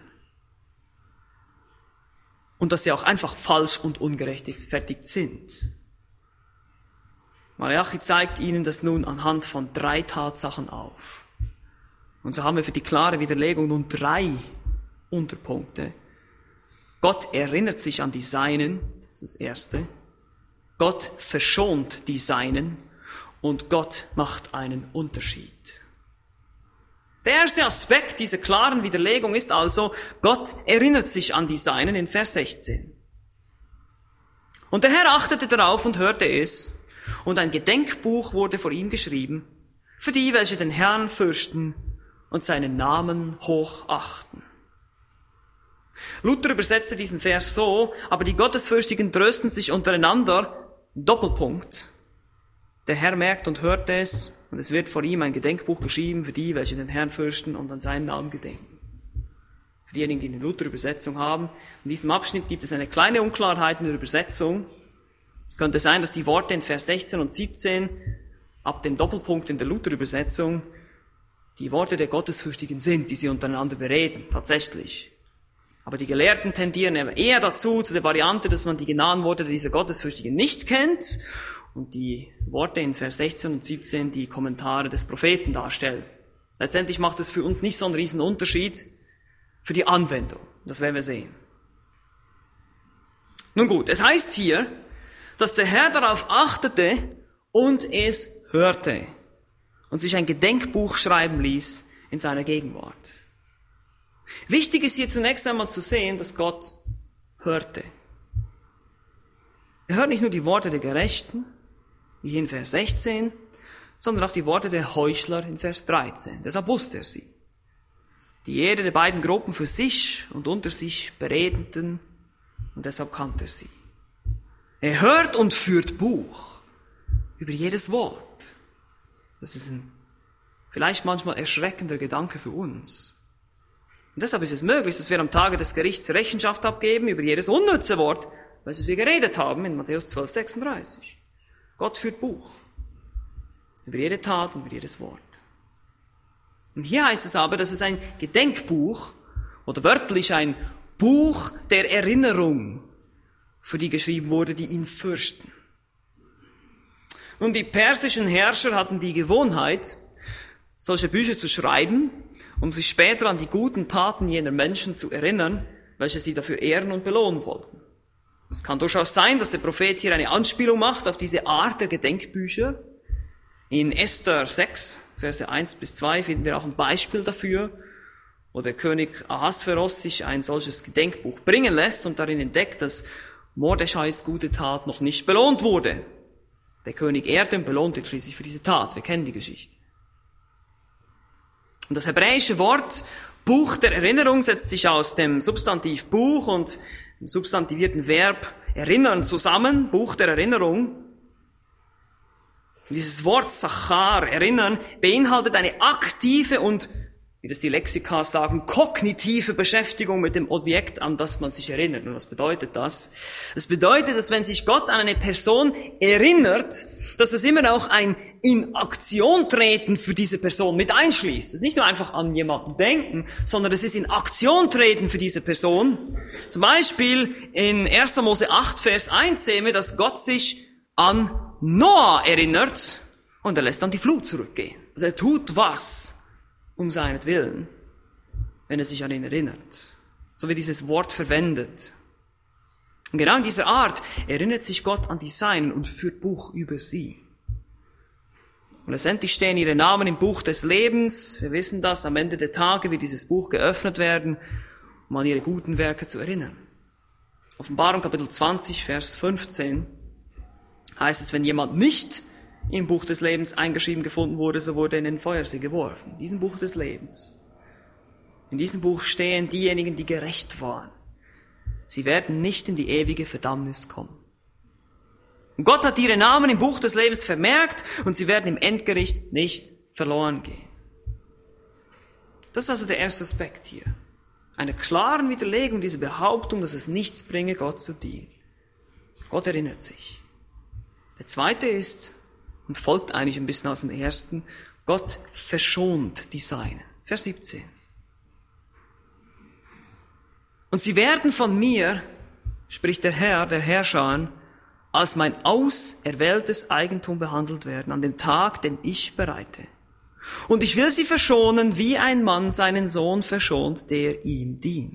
Und dass sie auch einfach falsch und ungerechtfertigt sind. Maleachi zeigt ihnen das nun anhand von drei Tatsachen auf. Und so haben wir für die klare Widerlegung nun drei Unterpunkte. Gott erinnert sich an die Seinen, das ist das Erste. Gott verschont die Seinen und Gott macht einen Unterschied. Der erste Aspekt dieser klaren Widerlegung ist also, Gott erinnert sich an die Seinen in Vers sechzehn. Und der Herr achtete darauf und hörte es, und ein Gedenkbuch wurde vor ihm geschrieben, für die, welche den Herrn fürchten und seinen Namen hochachten. Luther übersetzte diesen Vers so, aber die Gottesfürchtigen trösten sich untereinander, Doppelpunkt. Der Herr merkt und hört es, und es wird vor ihm ein Gedenkbuch geschrieben für die, welche den Herrn fürchten und an seinen Namen gedenken. Für diejenigen, die eine Luther-Übersetzung haben, in diesem Abschnitt gibt es eine kleine Unklarheit in der Übersetzung. Es könnte sein, dass die Worte in Vers sechzehn und siebzehn ab dem Doppelpunkt in der Luther-Übersetzung die Worte der Gottesfürchtigen sind, die sie untereinander bereden, tatsächlich. Aber die Gelehrten tendieren eher dazu, zu der Variante, dass man die genauen Worte dieser Gottesfürchtigen nicht kennt und die Worte in Vers sechzehn und siebzehn die Kommentare des Propheten darstellen. Letztendlich macht es für uns nicht so einen riesen Unterschied für die Anwendung. Das werden wir sehen. Nun gut, es heißt hier, dass der Herr darauf achtete und es hörte und sich ein Gedenkbuch schreiben ließ in seiner Gegenwart. Wichtig ist hier zunächst einmal zu sehen, dass Gott hörte. Er hört nicht nur die Worte der Gerechten, wie hier in Vers sechzehn, sondern auch die Worte der Heuchler in Vers dreizehn. Deshalb wusste er sie. Die jede der beiden Gruppen für sich und unter sich beredeten, und deshalb kannte er sie. Er hört und führt Buch über jedes Wort. Das ist ein vielleicht manchmal erschreckender Gedanke für uns. Und deshalb ist es möglich, dass wir am Tage des Gerichts Rechenschaft abgeben über jedes unnütze Wort, welches wir geredet haben in Matthäus zwölf, sechsunddreißig. Gott führt Buch über jede Tat und über jedes Wort. Und hier heißt es aber, dass es ein Gedenkbuch oder wörtlich ein Buch der Erinnerung für die geschrieben wurde, die ihn fürchten. Nun, die persischen Herrscher hatten die Gewohnheit, solche Bücher zu schreiben, um sich später an die guten Taten jener Menschen zu erinnern, welche sie dafür ehren und belohnen wollten. Es kann durchaus sein, dass der Prophet hier eine Anspielung macht auf diese Art der Gedenkbücher. In Esther sechs, Verse eins bis zwei finden wir auch ein Beispiel dafür, wo der König Ahasveros sich ein solches Gedenkbuch bringen lässt und darin entdeckt, dass Mordescheis gute Tat noch nicht belohnt wurde. Der König ehrte und belohnte ihn schließlich für diese Tat. Wir kennen die Geschichte. Und das hebräische Wort, Buch der Erinnerung setzt sich aus dem Substantiv Buch und dem substantivierten Verb erinnern zusammen, Buch der Erinnerung. Und dieses Wort Zachar, erinnern, beinhaltet eine aktive und, wie das die Lexika sagen, kognitive Beschäftigung mit dem Objekt, an das man sich erinnert. Und was bedeutet das? Das bedeutet, dass wenn sich Gott an eine Person erinnert, dass es immer auch ein in Aktion treten für diese Person mit einschließt. Es ist nicht nur einfach an jemanden denken, sondern es ist in Aktion treten für diese Person. Zum Beispiel in erster Mose acht, Vers eins sehen wir, dass Gott sich an Noah erinnert und er lässt dann die Flut zurückgehen. Also er tut was um seinetwillen, wenn er sich an ihn erinnert. So wird dieses Wort verwendet. Und genau in dieser Art erinnert sich Gott an die Seinen und führt Buch über sie. Und letztendlich stehen ihre Namen im Buch des Lebens. Wir wissen das, am Ende der Tage wird dieses Buch geöffnet werden, um an ihre guten Werke zu erinnern. Offenbarung Kapitel zwanzig, Vers fünfzehn heißt es, wenn jemand nicht im Buch des Lebens eingeschrieben gefunden wurde, so wurde er in den Feuersee geworfen. In diesem Buch des Lebens. In diesem Buch stehen diejenigen, die gerecht waren. Sie werden nicht in die ewige Verdammnis kommen. Und Gott hat ihre Namen im Buch des Lebens vermerkt und sie werden im Endgericht nicht verloren gehen. Das ist also der erste Aspekt hier. Eine klare Widerlegung dieser Behauptung, dass es nichts bringe, Gott zu dienen. Gott erinnert sich. Der zweite ist, und folgt eigentlich ein bisschen aus dem ersten, Gott verschont die Seinen. Vers siebzehn. Und sie werden von mir, spricht der Herr, der Herrscher, als mein auserwähltes Eigentum behandelt werden, an dem Tag, den ich bereite. Und ich will sie verschonen, wie ein Mann seinen Sohn verschont, der ihm dient.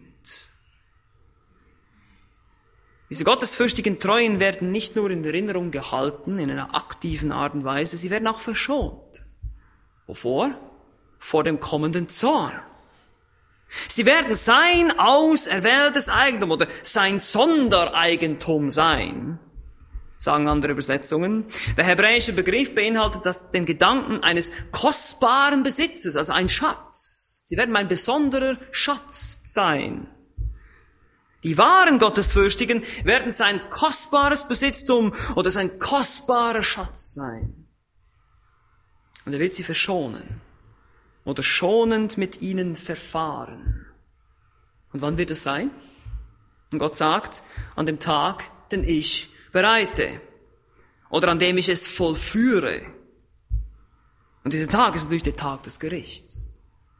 Diese gottesfürchtigen Treuen werden nicht nur in Erinnerung gehalten, in einer aktiven Art und Weise, sie werden auch verschont. Wovor? Vor dem kommenden Zorn. Sie werden sein auserwähltes Eigentum oder sein Sondereigentum sein, sagen andere Übersetzungen. Der hebräische Begriff beinhaltet das, den Gedanken eines kostbaren Besitzes, also ein Schatz. Sie werden ein besonderer Schatz sein. Die wahren Gottesfürchtigen werden sein kostbares Besitztum oder sein kostbarer Schatz sein. Und er wird sie verschonen oder schonend mit ihnen verfahren. Und wann wird es sein? Und Gott sagt, an dem Tag, den ich bereite oder an dem ich es vollführe. Und dieser Tag ist natürlich der Tag des Gerichts.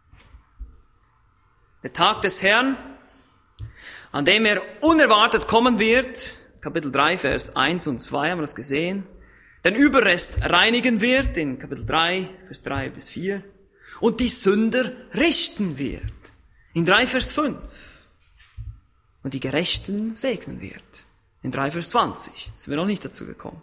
Der Tag des Herrn, an dem er unerwartet kommen wird, Kapitel drei, Vers eins und zwei haben wir das gesehen, den Überrest reinigen wird, in Kapitel drei, Vers drei bis vier, und die Sünder richten wird, in drei, Vers fünf, und die Gerechten segnen wird, in drei, Vers zwanzig, sind wir noch nicht dazu gekommen.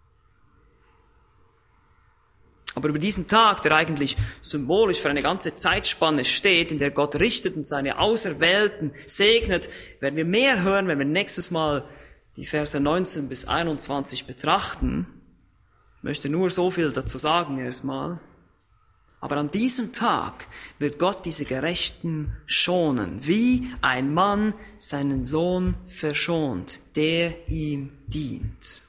Aber über diesen Tag, der eigentlich symbolisch für eine ganze Zeitspanne steht, in der Gott richtet und seine Auserwählten segnet, werden wir mehr hören, wenn wir nächstes Mal die Verse neunzehn bis einundzwanzig betrachten. Ich möchte nur so viel dazu sagen erstmal. Aber an diesem Tag wird Gott diese Gerechten schonen, wie ein Mann seinen Sohn verschont, der ihm dient.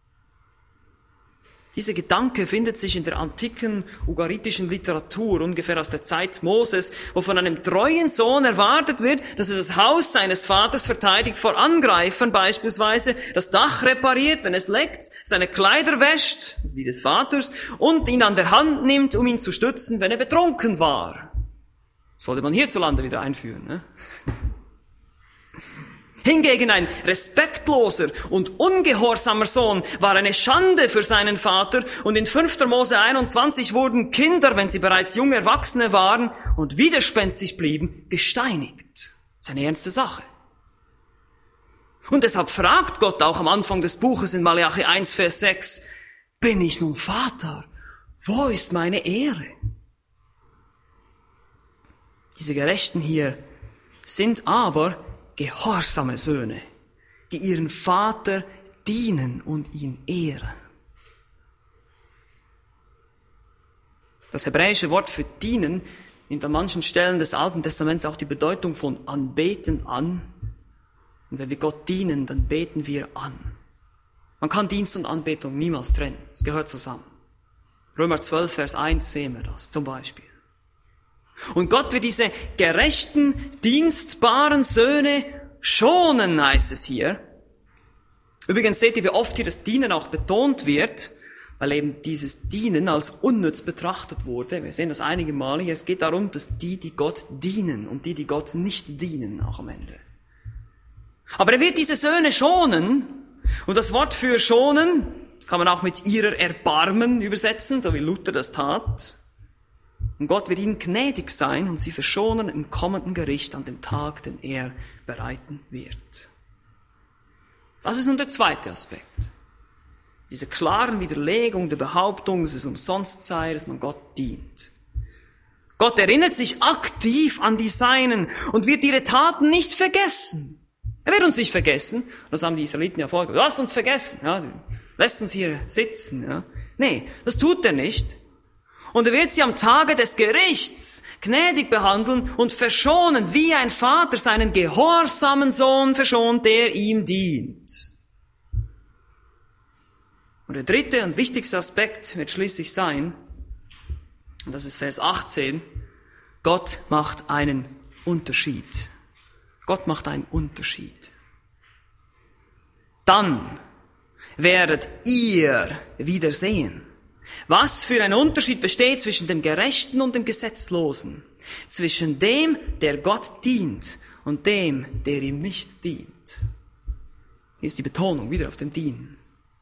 Dieser Gedanke findet sich in der antiken ugaritischen Literatur, ungefähr aus der Zeit Moses, wo von einem treuen Sohn erwartet wird, dass er das Haus seines Vaters verteidigt vor Angreifern beispielsweise, das Dach repariert, wenn es leckt, seine Kleider wäscht, also die des Vaters, und ihn an der Hand nimmt, um ihn zu stützen, wenn er betrunken war. Sollte man hierzulande wieder einführen, ne? Hingegen ein respektloser und ungehorsamer Sohn war eine Schande für seinen Vater, und in fünfter Mose einundzwanzig wurden Kinder, wenn sie bereits junge Erwachsene waren und widerspenstig blieben, gesteinigt. Das ist eine ernste Sache. Und deshalb fragt Gott auch am Anfang des Buches in Malachi eins, Vers sechs, bin ich nun Vater? Wo ist meine Ehre? Diese Gerechten hier sind aber gehorsame Söhne, die ihren Vater dienen und ihn ehren. Das hebräische Wort für dienen nimmt an manchen Stellen des Alten Testaments auch die Bedeutung von anbeten an. Und wenn wir Gott dienen, dann beten wir an. Man kann Dienst und Anbetung niemals trennen. Es gehört zusammen. Römer zwölf, Vers eins sehen wir das zum Beispiel. Und Gott wird diese gerechten, dienstbaren Söhne schonen, heißt es hier. Übrigens seht ihr, wie oft hier das Dienen auch betont wird, weil eben dieses Dienen als unnütz betrachtet wurde. Wir sehen das einige Male hier. Es geht darum, dass die, die Gott dienen und die, die Gott nicht dienen, auch am Ende. Aber er wird diese Söhne schonen. Und das Wort für schonen kann man auch mit ihrer Erbarmen übersetzen, so wie Luther das tat. Und Gott wird ihnen gnädig sein und sie verschonen im kommenden Gericht an dem Tag, den er bereiten wird. Das ist nun der zweite Aspekt. Diese klaren Widerlegung der Behauptung, dass es umsonst sei, dass man Gott dient. Gott erinnert sich aktiv an die Seinen und wird ihre Taten nicht vergessen. Er wird uns nicht vergessen. Das haben die Israeliten ja vorgegeben. Lasst uns vergessen. Ja, lässt uns hier sitzen. Ja. Nee, das tut er nicht. Und er wird sie am Tage des Gerichts gnädig behandeln und verschonen, wie ein Vater seinen gehorsamen Sohn verschont, der ihm dient. Und der dritte und wichtigste Aspekt wird schließlich sein, und das ist Vers achtzehn, Gott macht einen Unterschied. Gott macht einen Unterschied. Dann werdet ihr wieder sehen, was für ein Unterschied besteht zwischen dem Gerechten und dem Gesetzlosen, zwischen dem, der Gott dient, und dem, der ihm nicht dient. Hier ist die Betonung wieder auf dem Dienen.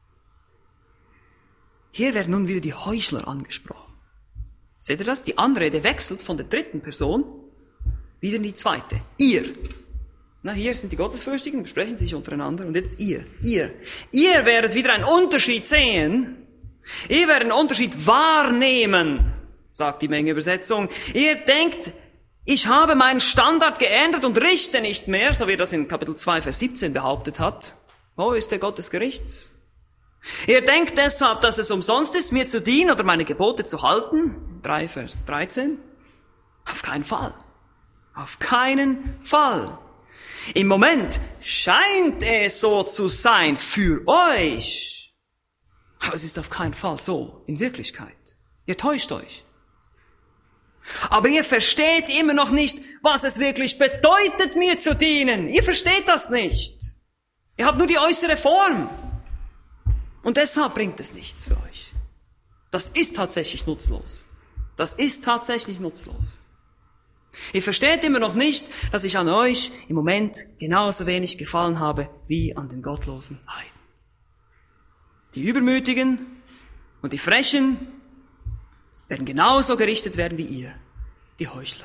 Hier werden nun wieder die Heuchler angesprochen. Seht ihr das? Die Anrede wechselt von der dritten Person wieder in die zweite. Ihr. Na, hier sind die Gottesfürchtigen, besprechen sich untereinander, und jetzt ihr. Ihr. Ihr werdet wieder einen Unterschied sehen. Ihr werdet einen Unterschied wahrnehmen, sagt die Mengeübersetzung. Ihr denkt, ich habe meinen Standard geändert und richte nicht mehr, so wie er das in Kapitel zwei, Vers siebzehn behauptet hat. Wo ist der Gott des Gerichts? Ihr denkt deshalb, dass es umsonst ist, mir zu dienen oder meine Gebote zu halten. drei, Vers dreizehn. Auf keinen Fall. Auf keinen Fall. Im Moment scheint es so zu sein für euch. Aber es ist auf keinen Fall so in Wirklichkeit. Ihr täuscht euch. Aber ihr versteht immer noch nicht, was es wirklich bedeutet, mir zu dienen. Ihr versteht das nicht. Ihr habt nur die äußere Form. Und deshalb bringt es nichts für euch. Das ist tatsächlich nutzlos. Das ist tatsächlich nutzlos. Ihr versteht immer noch nicht, dass ich an euch im Moment genauso wenig gefallen habe wie an den gottlosen Heiden. Die Übermütigen und die Frechen werden genauso gerichtet werden wie ihr, die Heuchler.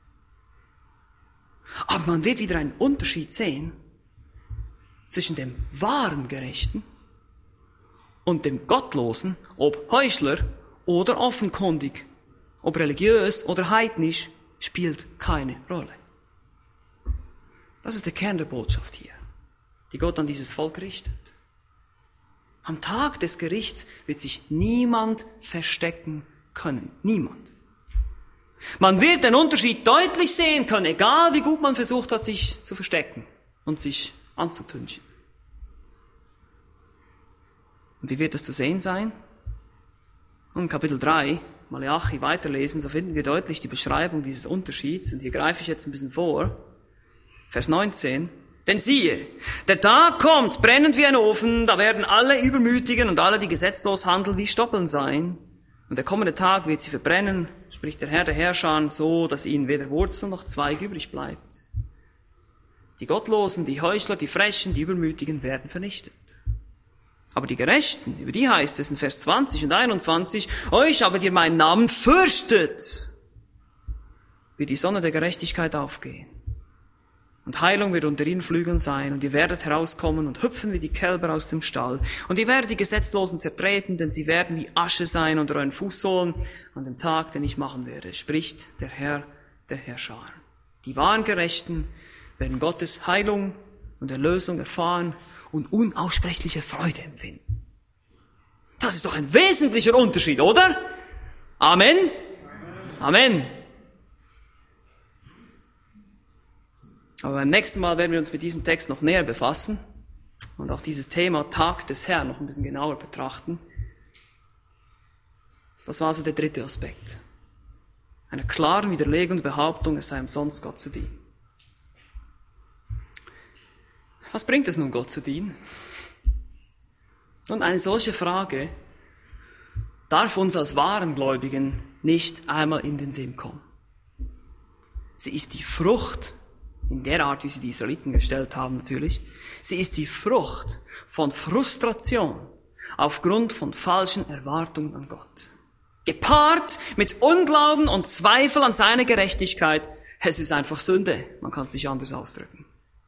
Aber man wird wieder einen Unterschied sehen zwischen dem wahren Gerechten und dem Gottlosen, ob Heuchler oder offenkundig, ob religiös oder heidnisch, spielt keine Rolle. Das ist der Kern der Botschaft hier, die Gott an dieses Volk richtet. Am Tag des Gerichts wird sich niemand verstecken können. Niemand. Man wird den Unterschied deutlich sehen können, egal wie gut man versucht hat, sich zu verstecken und sich anzutünchen. Und wie wird das zu sehen sein? Und in Kapitel drei, Maleachi weiterlesen, so finden wir deutlich die Beschreibung dieses Unterschieds. Und hier greife ich jetzt ein bisschen vor. Vers neunzehn. Denn siehe, der Tag kommt, brennend wie ein Ofen, da werden alle Übermütigen und alle, die gesetzlos handeln, wie Stoppeln sein. Und der kommende Tag wird sie verbrennen, spricht der Herr der Herrscher, so, dass ihnen weder Wurzel noch Zweig übrig bleibt. Die Gottlosen, die Heuchler, die Frechen, die Übermütigen werden vernichtet. Aber die Gerechten, über die heißt es in Vers zwanzig und einundzwanzig, euch aber, die ihr meinen Namen fürchtet, wird die Sonne der Gerechtigkeit aufgehen. Und Heilung wird unter ihren Flügeln sein, und ihr werdet herauskommen und hüpfen wie die Kälber aus dem Stall. Und ihr werdet die Gesetzlosen zertreten, denn sie werden wie Asche sein unter euren Fußsohlen an dem Tag, den ich machen werde, spricht der Herr der Herrscher. Die wahren Gerechten werden Gottes Heilung und Erlösung erfahren und unaussprechliche Freude empfinden. Das ist doch ein wesentlicher Unterschied, oder? Amen? Amen. Aber beim nächsten Mal werden wir uns mit diesem Text noch näher befassen und auch dieses Thema Tag des Herrn noch ein bisschen genauer betrachten. Das war also der dritte Aspekt. Einer klaren Widerlegung der Behauptung, es sei umsonst Gott zu dienen. Was bringt es nun, Gott zu dienen? Und eine solche Frage darf uns als wahren Gläubigen nicht einmal in den Sinn kommen. Sie ist die Frucht, in der Art, wie sie die Israeliten gestellt haben natürlich, sie ist die Frucht von Frustration aufgrund von falschen Erwartungen an Gott. Gepaart mit Unglauben und Zweifel an seine Gerechtigkeit. Es ist einfach Sünde. Man kann es nicht anders ausdrücken.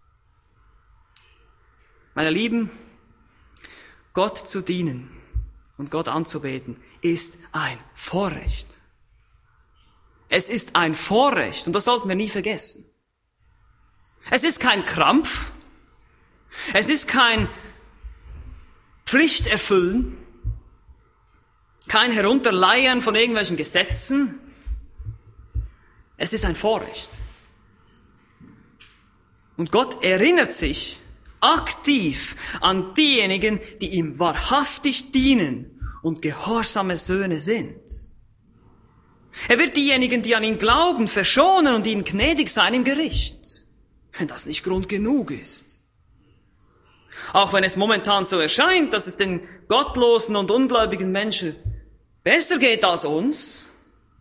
Meine Lieben, Gott zu dienen und Gott anzubeten ist ein Vorrecht. Es ist ein Vorrecht und das sollten wir nie vergessen. Es ist kein Krampf. Es ist kein Pflichterfüllen. Kein Herunterleiern von irgendwelchen Gesetzen. Es ist ein Vorrecht. Und Gott erinnert sich aktiv an diejenigen, die ihm wahrhaftig dienen und gehorsame Söhne sind. Er wird diejenigen, die an ihn glauben, verschonen und ihnen gnädig sein im Gericht, wenn das nicht Grund genug ist. Auch wenn es momentan so erscheint, dass es den gottlosen und ungläubigen Menschen besser geht als uns,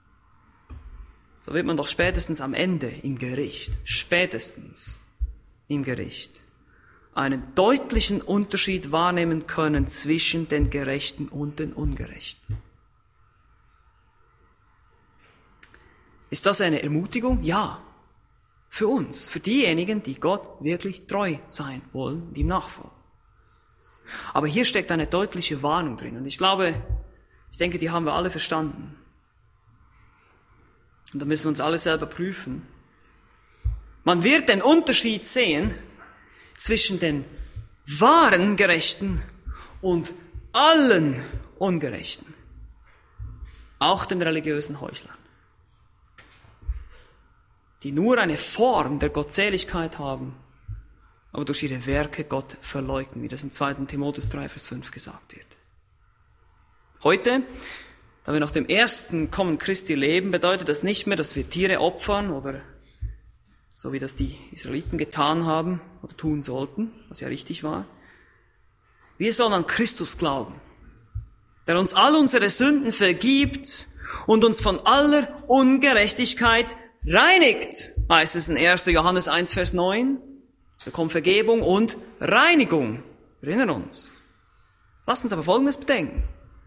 so wird man doch spätestens am Ende im Gericht, spätestens im Gericht, einen deutlichen Unterschied wahrnehmen können zwischen den Gerechten und den Ungerechten. Ist das eine Ermutigung? Ja. Für uns, für diejenigen, die Gott wirklich treu sein wollen, die ihm nachfolgen. Aber hier steckt eine deutliche Warnung drin und ich glaube, Ich denke, die haben wir alle verstanden. Und da müssen wir uns alle selber prüfen. Man wird den Unterschied sehen zwischen den wahren Gerechten und allen Ungerechten. Auch den religiösen Heuchlern. Die nur eine Form der Gottseligkeit haben, aber durch ihre Werke Gott verleugnen, wie das in zweiten Timotheus drei, Vers fünf gesagt wird. Heute, da wir nach dem ersten Kommen Christi leben, bedeutet das nicht mehr, dass wir Tiere opfern oder so wie das die Israeliten getan haben oder tun sollten, was ja richtig war. Wir sollen an Christus glauben, der uns all unsere Sünden vergibt und uns von aller Ungerechtigkeit reinigt, heißt es in erster Johannes eins, Vers neun. Da kommt Vergebung und Reinigung. Wir erinnern uns. Lasst uns aber Folgendes bedenken.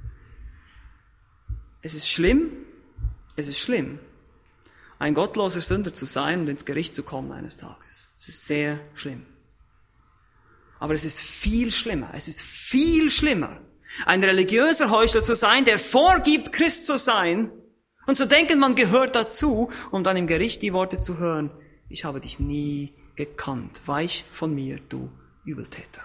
Es ist schlimm, es ist schlimm, ein gottloser Sünder zu sein und ins Gericht zu kommen eines Tages. Es ist sehr schlimm. Aber es ist viel schlimmer, es ist viel schlimmer, ein religiöser Heuchler zu sein, der vorgibt, Christ zu sein und zu denken, man gehört dazu, um dann im Gericht die Worte zu hören, ich habe dich nie gekannt, weich von mir, du Übeltäter.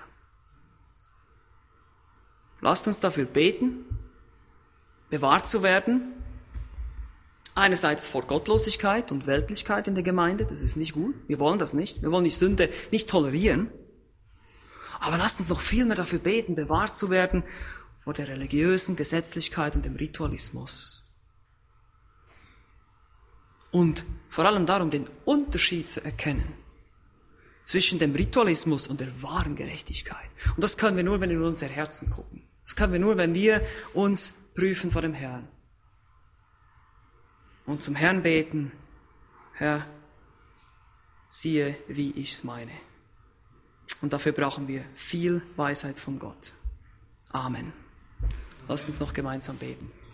Lasst uns dafür beten, bewahrt zu werden, einerseits vor Gottlosigkeit und Weltlichkeit in der Gemeinde, das ist nicht gut, wir wollen das nicht, wir wollen die Sünde nicht tolerieren, aber lasst uns noch viel mehr dafür beten, bewahrt zu werden vor der religiösen Gesetzlichkeit und dem Ritualismus. Und vor allem darum, den Unterschied zu erkennen zwischen dem Ritualismus und der wahren Gerechtigkeit. Und das können wir nur, wenn wir in unser Herzen gucken. Das können wir nur, wenn wir uns prüfen vor dem Herrn. Und zum Herrn beten, Herr, siehe, wie ich's meine. Und dafür brauchen wir viel Weisheit von Gott. Amen. Lass uns noch gemeinsam beten.